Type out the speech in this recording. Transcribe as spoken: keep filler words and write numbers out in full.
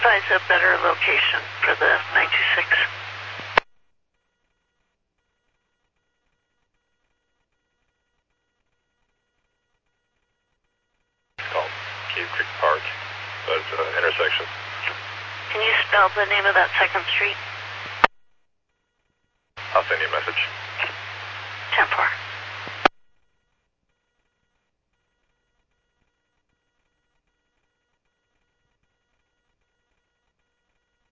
advise a better location for the nine two six. Call Cave Creek Park. That's an uh, intersection. Can you spell the name of that second street? I'll send you a message. ten four.